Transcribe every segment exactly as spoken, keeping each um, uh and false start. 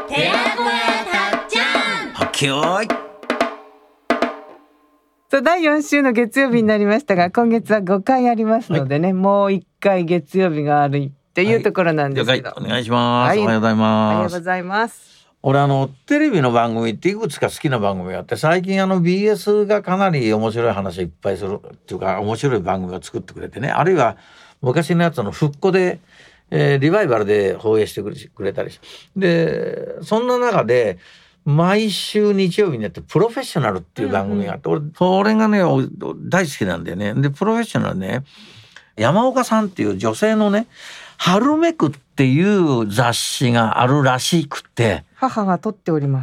寺子屋たっちゃん。 はっけよーい。 そうだいよん週の月曜日になりましたが、今月はごかいありますのでね、はい、もういっかい月曜日があるっていうところなんですけど、 はい、お願いします、はい、おはようございます。 おはようございます。 俺あのテレビの番組っていくつか好きな番組があって、最近あの ビーエス がかなり面白い話をいっぱいするっていうか、面白い番組を作ってくれてね、あるいは昔のやつの復古で、えー、リバイバルで放映してくれたりして、でそんな中で毎週日曜日にやってプロフェッショナルっていう番組があって、うんうん、俺それがね大好きなんだよね。でプロフェッショナルね、山岡さんっていう女性のね、春めくっていう雑誌があるらしくて、 母が撮っております。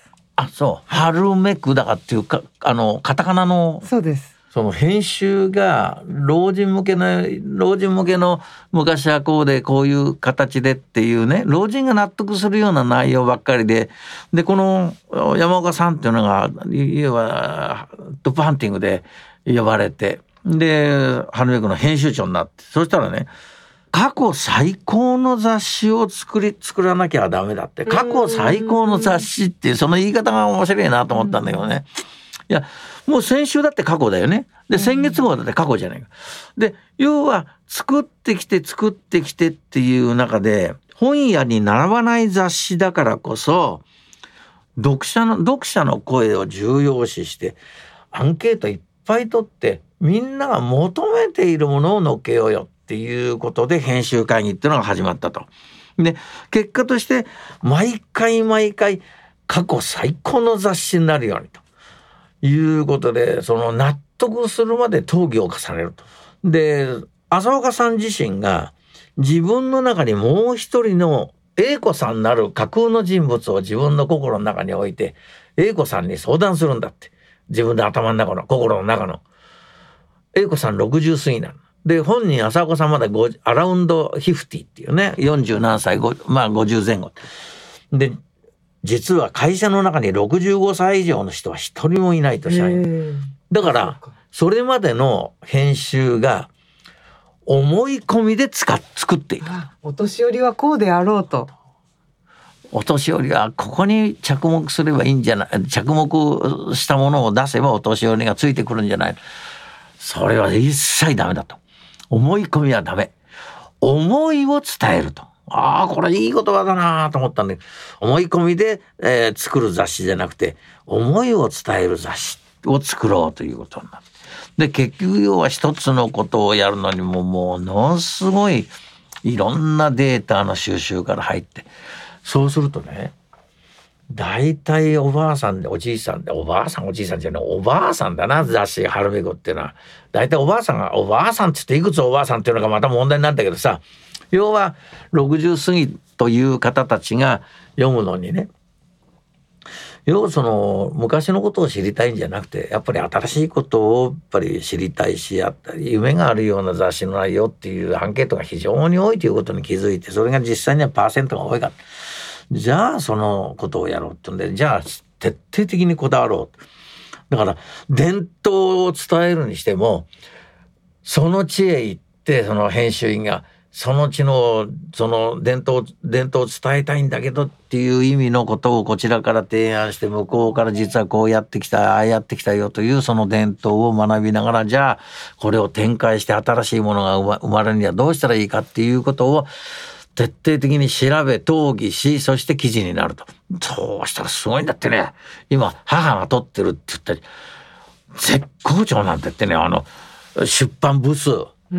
あ、そう、春めくだかっていうか、あのカタカナの、 そうです。 その編集が老人向けの老人向けの昔はこうでこういう形でっていうね、老人が納得するような内容ばっかりで、でこの山岡さんっていうのがいわばトップハンティングで呼ばれて、で春めくの編集長になって、そしたらね、過去最高の雑誌を作り作らなきゃダメだって、過去最高の雑誌っていうその言い方が面白いなと思ったんだけどね。いやもう先週だって過去だよね。で先月号だって過去じゃないか。で要は作ってきて作ってきてっていう中で、本屋に並ばない雑誌だからこそ読者の読者の声を重要視してアンケートいっぱい取って、みんなが求めているものを載っけようよっていうことで編集会議っていうのが始まったと。で結果として毎回毎回過去最高の雑誌になるようにということで、その納得するまで討議を重ねると。で浅岡さん自身が自分の中にもう一人の英子さんなる架空の人物を自分の心の中に置いて英子さんに相談するんだって。自分の頭の中の心の中の英子さんろくじゅう過ぎなので、本人浅岡さんまだアラウンドごじゅうっていうね、よんじゅう何歳、まあごじゅう前後で、実は会社の中にろくじゅうごさい以上の人は一人もいないと社員だから、それまでの編集が思い込みで使っ作っていく。 お年寄りはこうであろうと、 お年寄りはここに着目すればいいんじゃない、着目したものを出せばお年寄りがついてくるんじゃない。それは一切ダメだと。思い込みはダメ。思いを伝えると。ああ、これいい言葉だなと思ったんで、思い込みで、えー、作る雑誌じゃなくて、思いを伝える雑誌を作ろうということになって。で、結局要は一つのことをやるのにもものすごいいろんなデータの収集から入って、そうするとね、大体おばあさんでおじいさんで、おばあさんおじいさんじゃない、おばあさんだな、雑誌春めくっていうのは。大体おばあさんが、おばあさんって言っていくつおばあさんっていうのがまた問題になるんだけどさ、要はろくじゅう過ぎという方たちが読むのにね、要はその昔のことを知りたいんじゃなくて、やっぱり新しいことをやっぱり知りたいし、やったり夢があるような雑誌の内容っていうアンケートが非常に多いということに気づいて、それが実際にはパーセントが多いから、じゃあそのことをやろうってんで、じゃあ徹底的にこだわろう。だから伝統を伝えるにしても、その地へ行ってその編集員がその地のその伝統伝統を伝えたいんだけどっていう意味のことをこちらから提案して、向こうから実はこうやってきた、ああやってきたよというその伝統を学びながら、じゃあこれを展開して新しいものが生まれるにはどうしたらいいかっていうことを徹底的に調べ討議し、そして記事になると。そうしたらすごいんだってね。今母が撮ってるって言ったり絶好調なんて言ってね、あの出版部数、うん、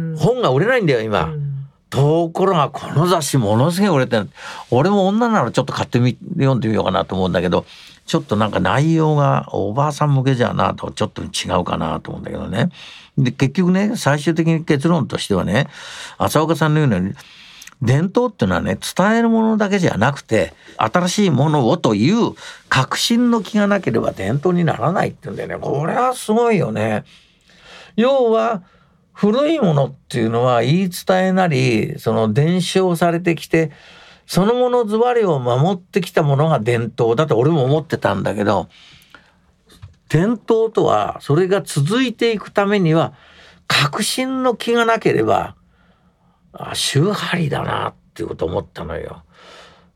本が売れないんだよ今、うん、ところがこの雑誌ものすごい売れてる。俺も女ならちょっと買ってみ読んでみようかなと思うんだけど、ちょっとなんか内容がおばあさん向けじゃなとちょっと違うかなと思うんだけどね。で結局ね、最終的に結論としてはね、浅岡さんの言うように伝統っていうのはね、伝えるものだけじゃなくて新しいものをという確信の気がなければ伝統にならないって言うんだよね。これはすごいよね。要は古いものっていうのは言い伝えなりその伝承されてきて、そのものずばりを守ってきたものが伝統だと俺も思ってたんだけど、伝統とはそれが続いていくためには確信の気がなければ宗張りだなっていうことを思ったのよ。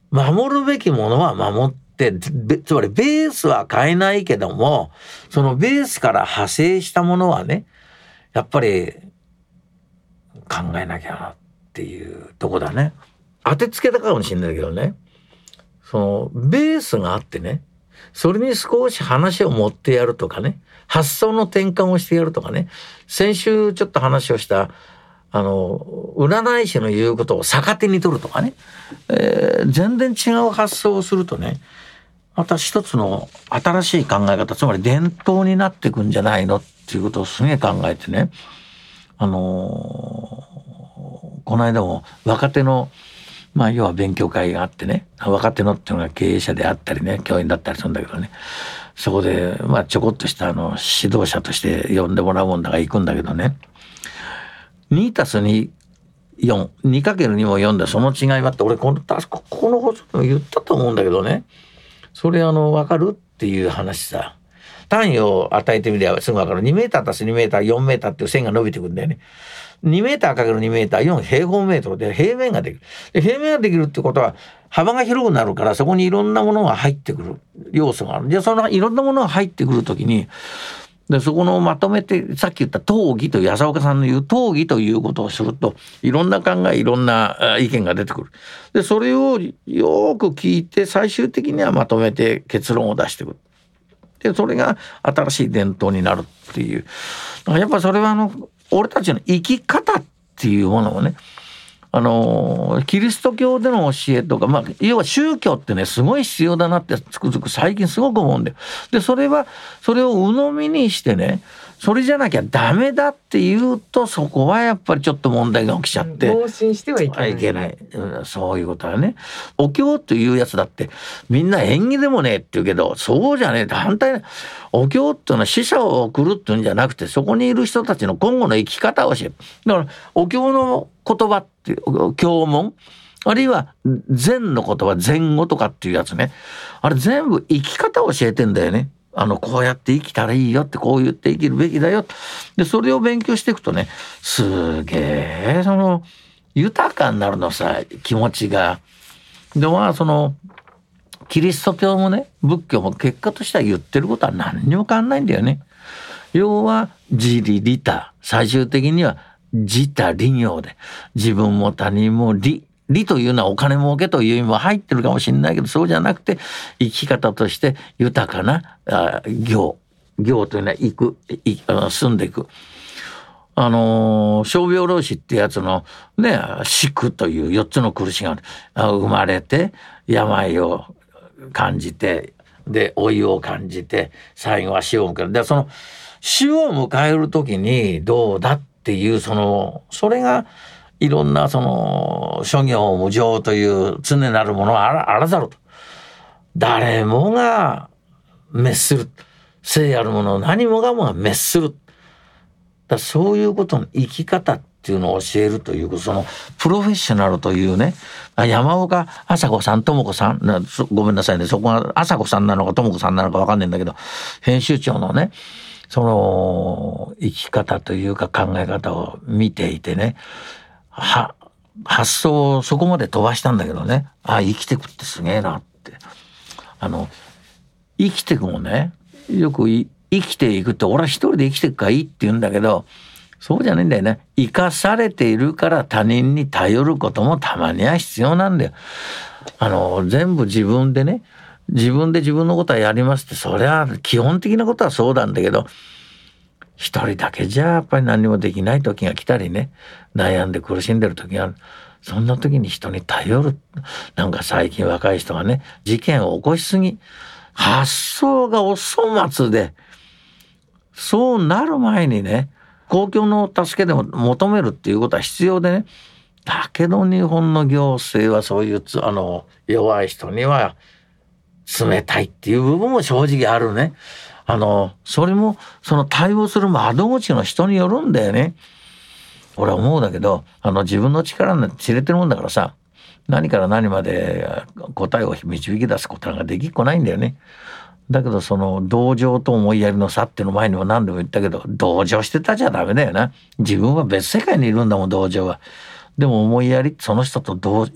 守るべきものは守って、つまりベースは変えないけども、そのベースから派生したものはね、やっぱり考えなきゃなっていうとこだね。当てつけたかもしれないけどね、そのベースがあってね、それに少し話を持ってやるとかね、発想の転換をしてやるとかね、先週ちょっと話をしたあの占い師の言うことを逆手に取るとかね、えー、全然違う発想をするとね、また一つの新しい考え方、つまり伝統になっていくんじゃないのっていうことをすげえ考えてね、あのー、この間も若手のまあ要は勉強会があってね、若手のっていうのが経営者であったりね、教員だったりするんだけどね、そこでまあちょこっとしたあの指導者として呼んでもらうもんだから行くんだけどね、にたすに、よん、にかけるに もよんでその違いはって俺この確かここの放送でも言ったと思うんだけどね、それあの分かるっていう話さ、単位を与えてみればすぐ分かる。にメーター足すにメーターよんメーターっていう線が伸びてくるんだよね。にメーターかけるにメーターよん平方メートルで平面ができる。で平面ができるってことは幅が広くなるから、そこにいろんなものが入ってくる要素がある。じゃあそのいろんなものが入ってくるときに、でそこのまとめてさっき言った討議という浅岡さんの言う討議ということをすると、いろんな考えいろんな意見が出てくる。でそれをよく聞いて最終的にはまとめて結論を出してくる。でそれが新しい伝統になるっていう、やっぱそれはあの俺たちの生き方っていうものをね、あのキリスト教での教えとか、まあ、要は宗教ってねすごい必要だなってつくづく最近すごく思うんだよ。でそれはそれを鵜呑みにしてね、それじゃなきゃダメだっていうと、そこはやっぱりちょっと問題が起きちゃって、 盲信してはいけない。 いけない、うん、そういうことはね。お経というやつだってみんな縁起でもねえって言うけど、そうじゃねえ、反対。お経っていうのは死者を送るっていうんじゃなくて、そこにいる人たちの今後の生き方を教える。だからお経の言葉っていう経文、あるいは禅の言葉、禅語とかっていうやつね、あれ全部生き方を教えてんだよね。あのこうやって生きたらいいよって、こう言って生きるべきだよ。でそれを勉強していくとね、すげえその豊かになるのさ、気持ちが。でまあそのキリスト教もね仏教も結果としては言ってることは何にも変わんないんだよね。要は自利利他、最終的には自他利業で、自分も他人も利利というのはお金儲けという意味も入ってるかもしれないけど、そうじゃなくて生き方として豊かなあ行行というのは行くい住んでいく。あのー、傷病老死ってやつのね、死苦というよっつの苦しがある。生まれて病を感じて、で老いを感じて、最後は死を迎える。でその死を迎える時にどうだっていう、そのそれがいろんなその諸行無常という常なるものはあ ら, あらざると。誰もが滅する。生あるもの何もがもが滅する。だそういうことの生き方っていうのを教えるという、そのプロフェッショナルというね、山岡麻子さん、智子さん、ごめんなさいね、そこが麻子さんなのか智子さんなのか分かんないんだけど、編集長のね、その生き方というか考え方を見ていてね、は発想をそこまで飛ばしたんだけどね、あ生きてくってすげえなって。あの生きてくもね、よく生きていくって俺は一人で生きていくからいいって言うんだけど、そうじゃないんだよね。生かされているから他人に頼ることもたまには必要なんだよ。あの全部自分でね、自分で自分のことはやりますって、それは基本的なことはそうなんだけど、一人だけじゃやっぱり何もできない時が来たりね、悩んで苦しんでる時がある。そんな時に人に頼る。なんか最近若い人がね、事件を起こしすぎ、発想がお粗末で、そうなる前にね、公共の助けでも求めるっていうことは必要でね、だけど日本の行政はそういうあの弱い人には冷たいっていう部分も正直あるね。あのそれもその対応する窓口の人によるんだよね。俺は思うんだけど、あの自分の力なんて知れてるもんだからさ、何から何まで答えを導き出すことなんかできっこないんだよね。だけどその同情と思いやりの差っていうの前にも何度も言ったけど、同情してたじゃダメだよな。自分は別世界にいるんだもん、同情は。でも思いやり、その人と同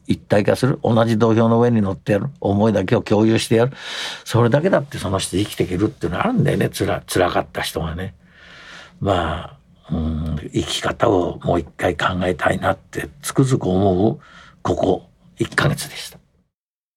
一体化する、同じ土俵の上に乗ってやる、思いだけを共有してやる、それだけだってその人生きていけるっていうのがあるんだよね。つら辛かった人がね。まあ、うん、生き方をもう一回考えたいなってつくづく思うここいっかげつでした。